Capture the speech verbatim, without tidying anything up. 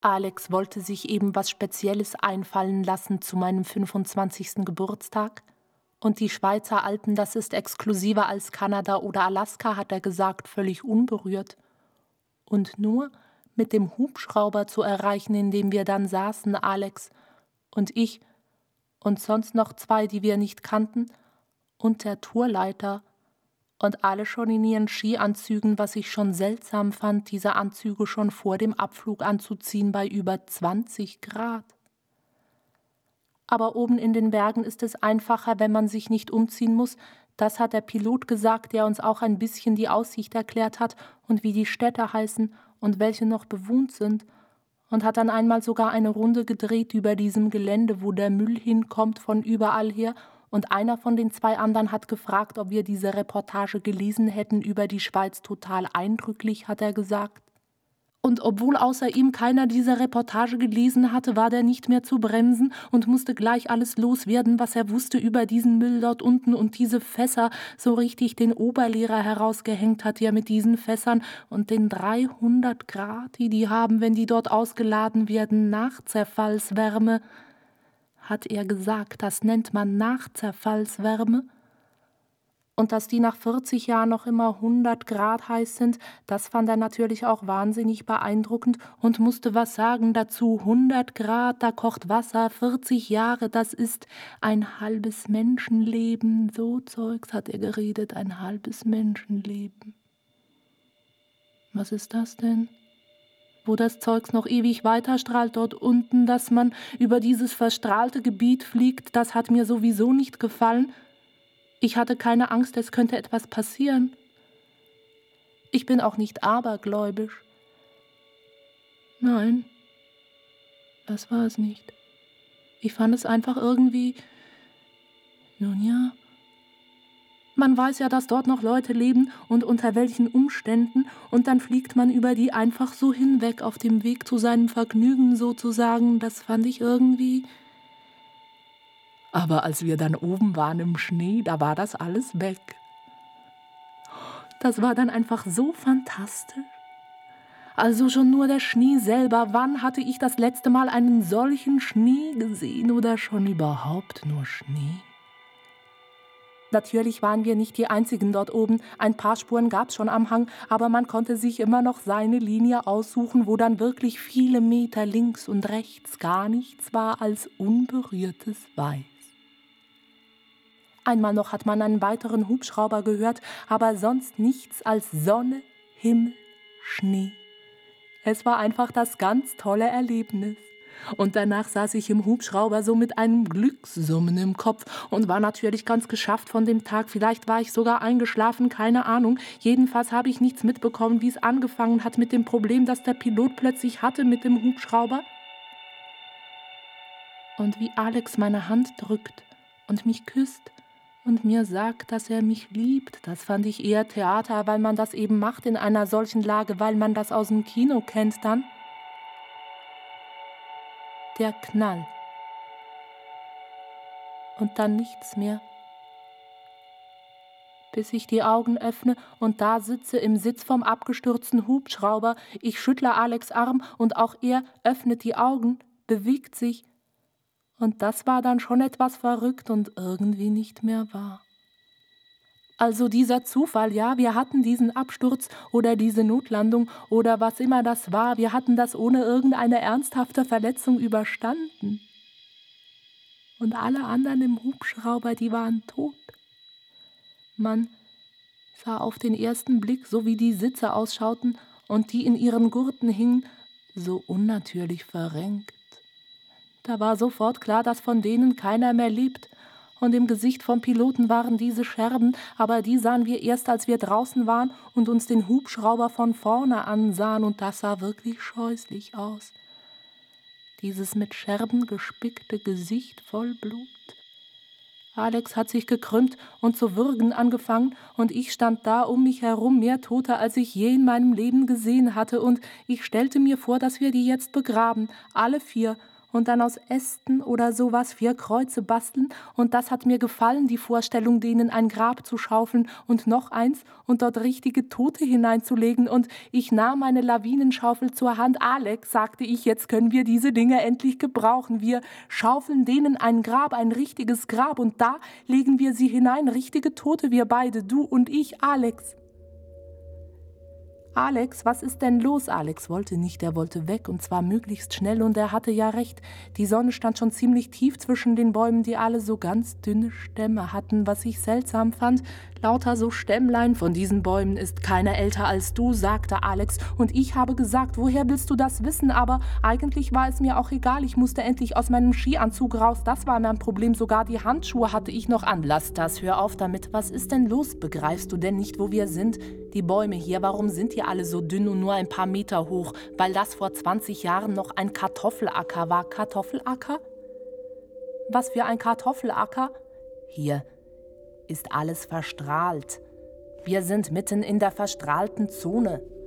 Alex wollte sich eben was Spezielles einfallen lassen zu meinem fünfundzwanzigsten Geburtstag. Und die Schweizer Alpen, das ist exklusiver als Kanada oder Alaska, hat er gesagt, völlig unberührt. Und nur mit dem Hubschrauber zu erreichen, in dem wir dann saßen, Alex und ich und sonst noch zwei, die wir nicht kannten, und der Tourleiter. Und alle schon in ihren Skianzügen, was ich schon seltsam fand, diese Anzüge schon vor dem Abflug anzuziehen bei über zwanzig Grad. Aber oben in den Bergen ist es einfacher, wenn man sich nicht umziehen muss. Das hat der Pilot gesagt, der uns auch ein bisschen die Aussicht erklärt hat und wie die Städte heißen und welche noch bewohnt sind. Und hat dann einmal sogar eine Runde gedreht über diesem Gelände, wo der Müll hinkommt von überall her. Und einer von den zwei anderen hat gefragt, ob wir diese Reportage gelesen hätten über die Schweiz. Total eindrücklich, hat er gesagt. Und obwohl außer ihm keiner diese Reportage gelesen hatte, war der nicht mehr zu bremsen und musste gleich alles loswerden, was er wusste über diesen Müll dort unten und diese Fässer, so richtig den Oberlehrer herausgehängt hat ja mit diesen Fässern und den dreihundert Grad, die die haben, wenn die dort ausgeladen werden, Nachzerfallswärme. Hat er gesagt, das nennt man Nachzerfallswärme. Und dass die nach vierzig Jahren noch immer hundert Grad heiß sind, das fand er natürlich auch wahnsinnig beeindruckend und musste was sagen dazu. hundert Grad, da kocht Wasser, vierzig Jahre, das ist ein halbes Menschenleben. So Zeugs hat er geredet, ein halbes Menschenleben. Was ist das denn? Wo das Zeugs noch ewig weiterstrahlt dort unten, dass man über dieses verstrahlte Gebiet fliegt, das hat mir sowieso nicht gefallen. Ich hatte keine Angst, es könnte etwas passieren. Ich bin auch nicht abergläubisch. Nein, das war es nicht. Ich fand es einfach irgendwie, nun ja, man weiß ja, dass dort noch Leute leben und unter welchen Umständen, und dann fliegt man über die einfach so hinweg auf dem Weg zu seinem Vergnügen sozusagen. Das fand ich irgendwie. Aber als wir dann oben waren im Schnee, da war das alles weg. Das war dann einfach so fantastisch. Also schon nur der Schnee selber. Wann hatte ich das letzte Mal einen solchen Schnee gesehen oder schon überhaupt nur Schnee? Natürlich waren wir nicht die Einzigen dort oben. Ein paar Spuren gab es schon am Hang, aber man konnte sich immer noch seine Linie aussuchen, wo dann wirklich viele Meter links und rechts gar nichts war als unberührtes Weiß. Einmal noch hat man einen weiteren Hubschrauber gehört, aber sonst nichts als Sonne, Himmel, Schnee. Es war einfach das ganz tolle Erlebnis. Und danach saß ich im Hubschrauber so mit einem Glückssummen im Kopf und war natürlich ganz geschafft von dem Tag. Vielleicht war ich sogar eingeschlafen, keine Ahnung. Jedenfalls habe ich nichts mitbekommen, wie es angefangen hat mit dem Problem, das der Pilot plötzlich hatte mit dem Hubschrauber. Und wie Alex meine Hand drückt und mich küsst und mir sagt, dass er mich liebt, das fand ich eher Theater, weil man das eben macht in einer solchen Lage, weil man das aus dem Kino kennt dann. Der Knall. Und dann nichts mehr. Bis ich die Augen öffne und da sitze im Sitz vom abgestürzten Hubschrauber. Ich schüttle Alex' Arm und auch er öffnet die Augen, bewegt sich. Und das war dann schon etwas verrückt und irgendwie nicht mehr wahr. Also dieser Zufall, ja, wir hatten diesen Absturz oder diese Notlandung oder was immer das war, wir hatten das ohne irgendeine ernsthafte Verletzung überstanden. Und alle anderen im Hubschrauber, die waren tot. Man sah auf den ersten Blick, so wie die Sitze ausschauten und die in ihren Gurten hingen, so unnatürlich verrenkt. Da war sofort klar, dass von denen keiner mehr lebt. Und im Gesicht vom Piloten waren diese Scherben, aber die sahen wir erst, als wir draußen waren und uns den Hubschrauber von vorne ansahen, und das sah wirklich scheußlich aus. Dieses mit Scherben gespickte Gesicht voll Blut. Alex hat sich gekrümmt und zu würgen angefangen, und ich stand da um mich herum, mehr Tote, als ich je in meinem Leben gesehen hatte, und ich stellte mir vor, dass wir die jetzt begraben, alle vier, und dann aus Ästen oder sowas vier Kreuze basteln. Und das hat mir gefallen, die Vorstellung, denen ein Grab zu schaufeln und noch eins und dort richtige Tote hineinzulegen. Und ich nahm meine Lawinenschaufel zur Hand. Alex, sagte ich, jetzt können wir diese Dinge endlich gebrauchen. Wir schaufeln denen ein Grab, ein richtiges Grab. Und da legen wir sie hinein, richtige Tote, wir beide, du und ich, Alex. Alex, was ist denn los? Alex wollte nicht, er wollte weg und zwar möglichst schnell und er hatte ja recht. Die Sonne stand schon ziemlich tief zwischen den Bäumen, die alle so ganz dünne Stämme hatten, was ich seltsam fand. Lauter so Stämmlein, von diesen Bäumen ist keiner älter als du, sagte Alex. Und ich habe gesagt, woher willst du das wissen? Aber eigentlich war es mir auch egal, ich musste endlich aus meinem Skianzug raus, das war mein Problem, sogar die Handschuhe hatte ich noch an. Lass das, hör auf damit, was ist denn los? Begreifst du denn nicht, wo wir sind? Die Bäume hier, warum sind die alle so dünn und nur ein paar Meter hoch? Weil das vor zwanzig Jahren noch ein Kartoffelacker war. Kartoffelacker? Was für ein Kartoffelacker? Hier ist alles verstrahlt. Wir sind mitten in der verstrahlten Zone.